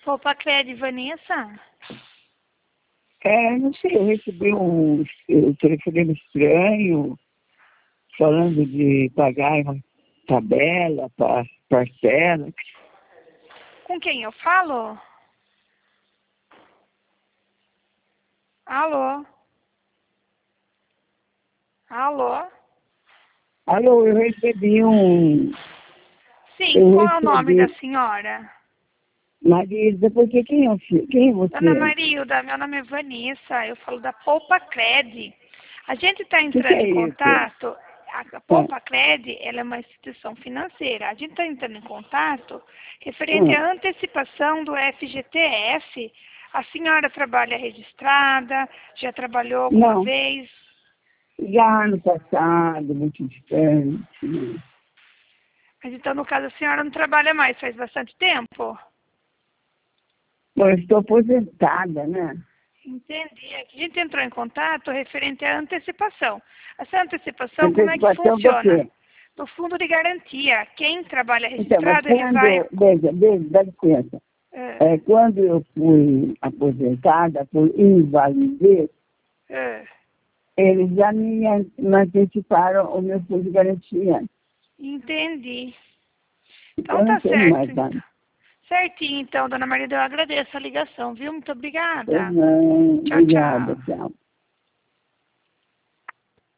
Opa, Clédia, Vanessa? Não sei, eu recebi um telefonema estranho falando de pagar uma tabela, parcela. Com quem eu falo? Alô? Alô? Alô, eu recebi um... Sim, qual é o nome da senhora? Marisa, porque quem é você? Dona Marilda, meu nome é Vanessa, eu falo da Poupa Cred. A gente está Que entrando é em isso? contato, a Poupa Cred, ela é uma instituição financeira. A gente está entrando em contato referente à antecipação do FGTS. A senhora trabalha registrada, já trabalhou alguma Não, vez? já no passado, muito distante. Mas então, no caso, a senhora não trabalha mais, faz bastante tempo? Bom, eu estou aposentada, né? Entendi. Aqui a gente entrou em contato referente à antecipação. Essa antecipação, como é que Antecipação do funciona? quê? Do fundo de garantia. Quem trabalha Então, mas registrado, ele vai... dá licença. Quando eu fui aposentada por invalidez, eles já me anteciparam o meu fundo de garantia. Entendi. Então, Então não tá tenho mais certo. nada. Certinho, então, dona Maria, eu agradeço a ligação, viu? Muito obrigada. Pois não, Tchau, obrigada, tchau. tchau.